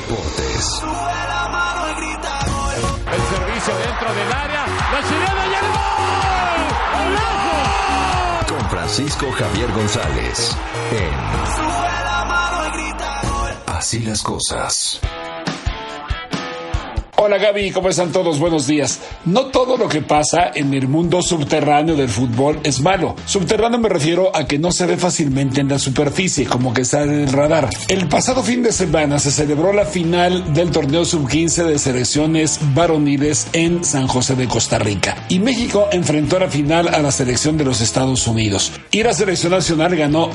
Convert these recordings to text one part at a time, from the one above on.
Deportes. El servicio dentro del área, la chilena y el gol. Con Francisco Javier González en Así las Cosas. Hola Gaby, ¿cómo están todos? Buenos días. No todo lo que pasa en el mundo subterráneo del fútbol es malo. Subterráneo me refiero a que no se ve fácilmente en la superficie, como que sale del radar. El pasado fin de semana se celebró la final del torneo sub-15 de selecciones varoniles en San José de Costa Rica. Y México enfrentó a la final a la selección de los Estados Unidos. Y la selección nacional ganó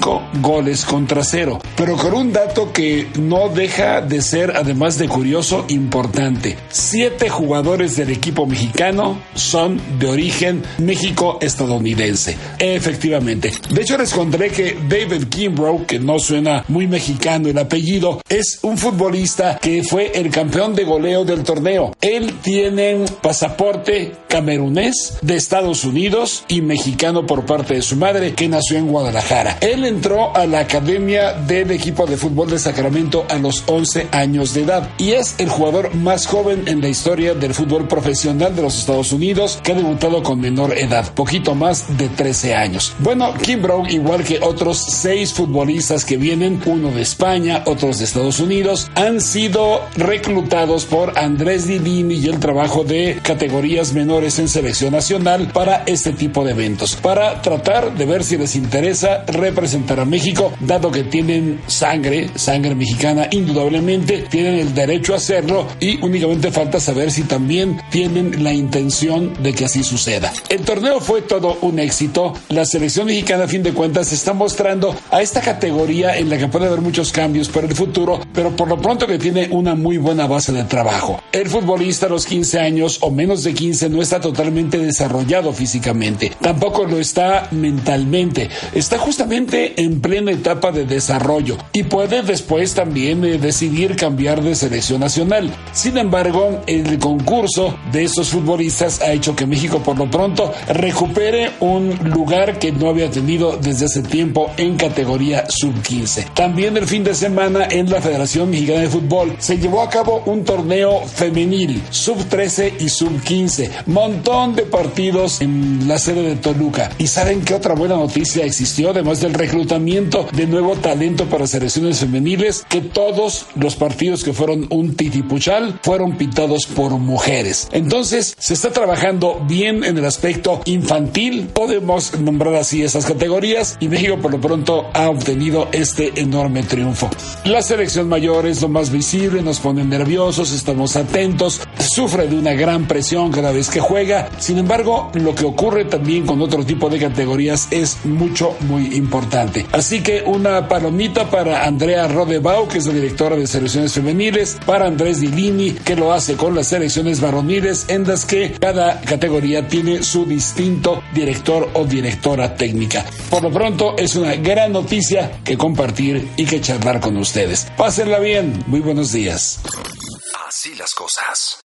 5-0, pero con un dato que no deja de ser, además de curioso, importante. 7 jugadores del equipo mexicano son de origen México-estadounidense. Efectivamente. De hecho, les contaré que David Kimbrough, que no suena muy mexicano el apellido, es un futbolista que fue el campeón de goleo del torneo. Él tiene pasaporte camerunés de Estados Unidos y mexicano por parte de su madre, que nació en Guadalajara. Él entró a la academia del equipo de fútbol de Sacramento a los 11 años de edad y es el jugador más joven en la historia del fútbol profesional de los Estados Unidos que ha debutado con menor edad, poquito más de 13 años. Bueno, Kimbrough, igual que otros 6 futbolistas que vienen, uno de España, otros de Estados Unidos, han sido reclutados por Andrés Lilini y el trabajo de categorías menores en selección nacional para este tipo de eventos, para tratar de ver si les interesa representar a México, dado que tienen sangre mexicana, indudablemente tienen el derecho a hacerlo y únicamente falta saber si también tienen la intención de que así suceda. El torneo fue todo un éxito. La selección mexicana, a fin de cuentas, se está mostrando a esta categoría en la que puede haber muchos cambios para el futuro, pero por lo pronto que tiene una muy buena base de trabajo. El futbolista a los 15 años o menos de 15 no está totalmente desarrollado físicamente, tampoco lo está mentalmente, está justamente en plena etapa de desarrollo y puede después también decidir cambiar de selección nacional. Sin embargo, el concurso de estos futbolistas ha hecho que México por lo pronto recupere un lugar que no había tenido desde hace tiempo en categoría sub-15. También el fin de semana en la Federación Mexicana de Fútbol se llevó a cabo un torneo femenil, sub-13 y sub-15. Montón de partidos en la sede de Toluca. ¿Y saben qué otra buena noticia existió? Además del reclutamiento de nuevo talento para selecciones femeniles, que todos los partidos que fueron un titipuchal fueron pintados por mujeres. Entonces, se está trabajando bien en el aspecto infantil, podemos nombrar así esas categorías, y México por lo pronto ha obtenido este enorme triunfo. La selección mayor es lo más visible, nos pone nerviosos, estamos atentos, sufre de una gran presión cada vez que juega. Sin embargo, lo que ocurre también con otro tipo de categorías es muy importante. Así que una palomita para Andrea Rodebau, que es la directora de selecciones femeniles, para Andrés Lilini, que lo hace con las selecciones varoniles, en las que cada categoría tiene su distinto director o directora técnica. Por lo pronto, es una gran noticia que compartir y que charlar con ustedes. Pásenla bien. Muy buenos días. Así las Cosas.